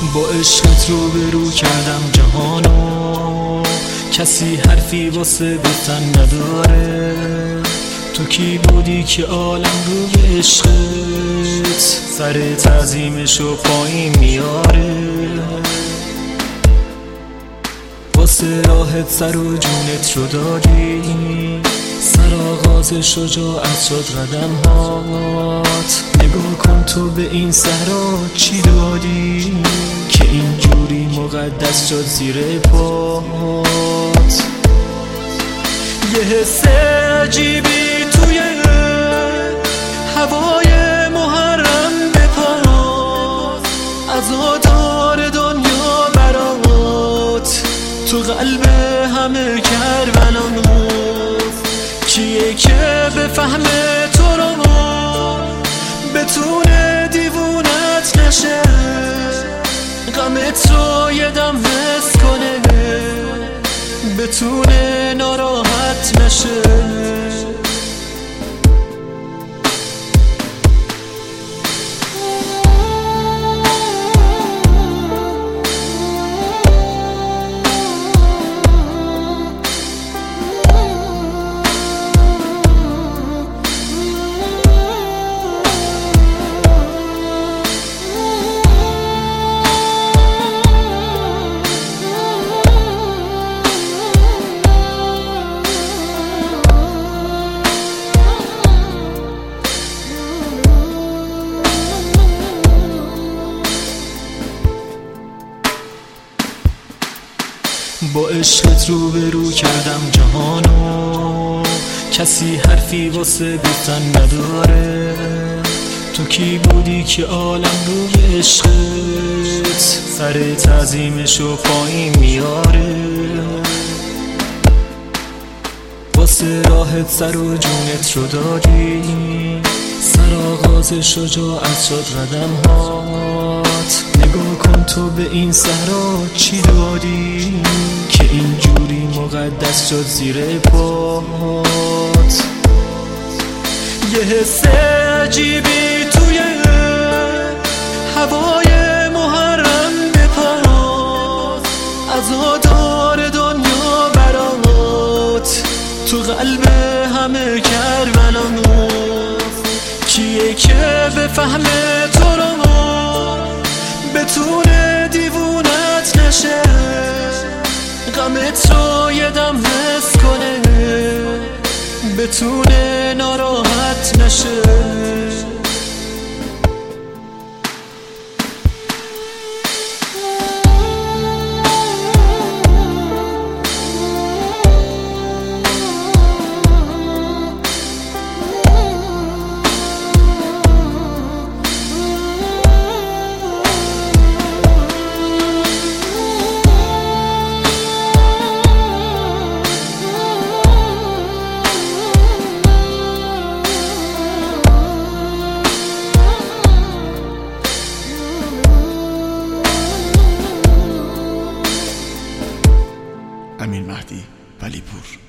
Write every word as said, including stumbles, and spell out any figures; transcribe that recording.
با عشقت رو به رو کردم جهانو، کسی حرفی واسه گفتن نداره. تو کی بودی که عالم رو به عشقت سر تعظیمشو پایین میاره؟ واسه راحت سر و جونت رو دادی، سر آغاز شجاعت شد قدم هات. نگاه کن تو به این صحرا چی دادی که اینجوری مقدس شد زیر پات. یه حس عجیبی توی هوای محرم بپاس، عزادار دنیا برات تو قلب همه کربلاست. کیه که بفهمه تو رو بتونه دیوونت نشه، غمت رو یه دم حس کنه، بتونه ناراحت نشه. با عشقت رو به رو کردم جهانو، کسی حرفی واسه گفتن نداره. تو کی بودی که عالم رو به عشقت سر تعظیمشو پایین میاره؟ واسه راحت سر و جونت رو دادی، سر آغاز شجاعت شد قدم هات. نگاه کن تو به این صحرا چی دادی که اینجوری مقدس شد زیر پات. یه حس عجیبی توی هوای محرم بپاس، عزادار دنیا برات تو قلب همه کربلاست. کیه که بفهمه تو رو بتونه دیوونت نشه، غمت رو یه دم حس کنه، بتونه ناراحت نشه. امین مهدی ولیپور.